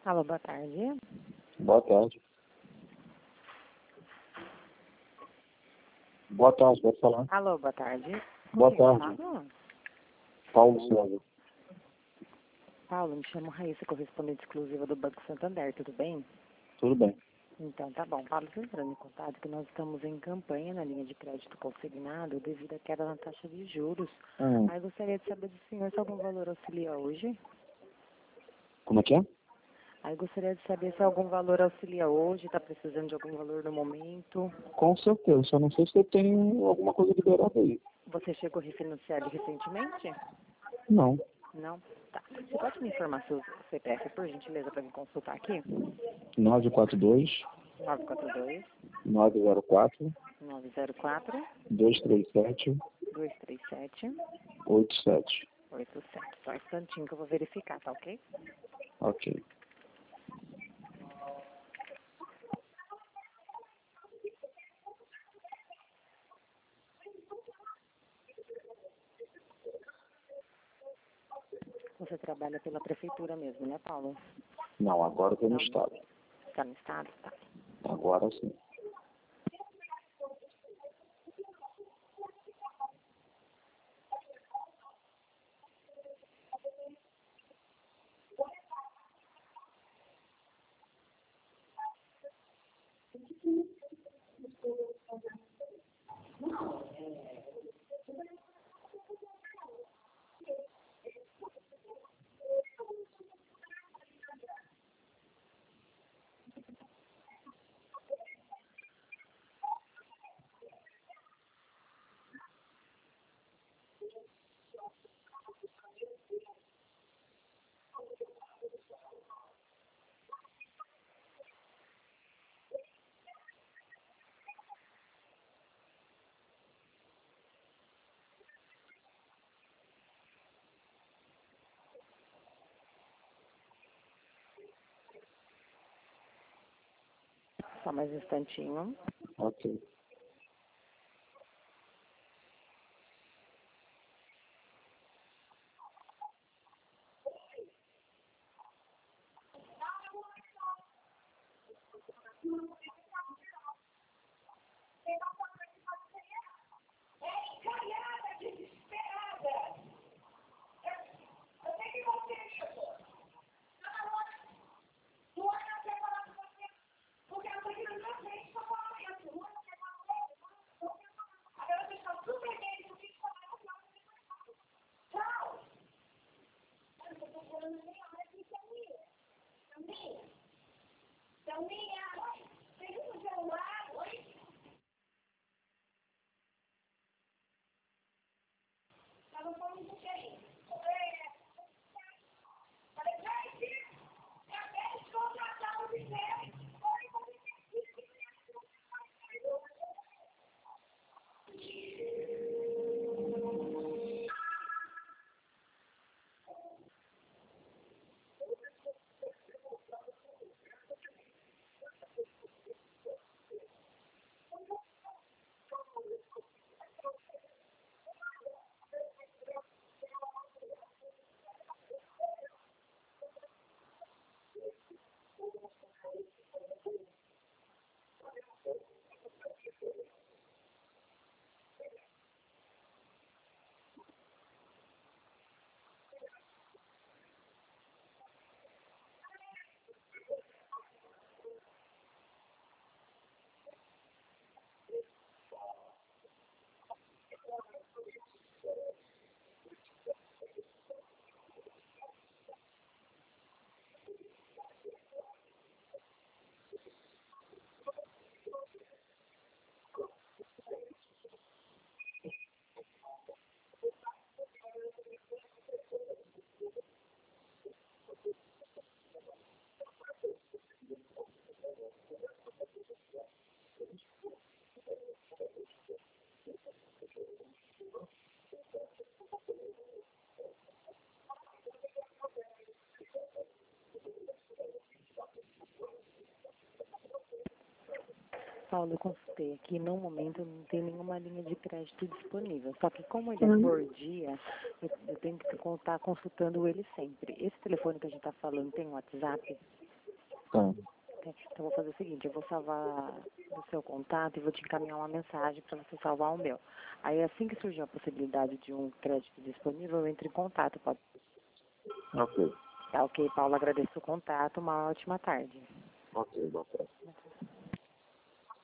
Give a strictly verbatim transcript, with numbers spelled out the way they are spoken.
Alô, boa tarde. Boa tarde. Boa tarde, pode falar. Alô, boa tarde. Boa Com quem eu tarde. falo? Paulo César. Paulo, me chamo Raíssa, correspondente exclusiva do Banco Santander, tudo bem? Tudo bem. Então, tá bom. Paulo, estou entrando em contato que nós estamos em campanha na linha de crédito consignado devido à queda na taxa de juros. Hum. Aí gostaria de saber do senhor se algum valor auxilia hoje. Como é que é? Aí gostaria de saber se algum valor auxilia hoje, está precisando de algum valor no momento. Com certeza, só não sei se eu tenho alguma coisa liberada aí. Você chegou a refinanciar recentemente? Não. Não? Tá. Você pode me informar seu C P F, por gentileza, para me consultar aqui? nove quatro dois, nove quatro dois, nove zero quatro, nove zero quatro, dois três sete, dois três sete, oito sete. oito sete. Só um instantinho que eu vou verificar, tá ok? Ok. Você trabalha pela prefeitura mesmo, né, Paulo? Não, agora eu tô no Não. estado. Está no estado? Tá. Agora sim. Só mais um instantinho. Ok. Paulo, eu consultei aqui, no momento não tem nenhuma linha de crédito disponível. Só que como ele é por dia, eu, eu tenho que estar consultando ele sempre. Esse telefone que a gente está falando tem WhatsApp? Tá. Então eu vou fazer o seguinte, eu vou salvar o seu contato e vou te encaminhar uma mensagem para você salvar o meu. Aí assim que surgir a possibilidade de um crédito disponível, eu entro em contato. Pode... Ok. Tá ok, Paulo, agradeço o contato, uma ótima tarde. Ok, boa tarde.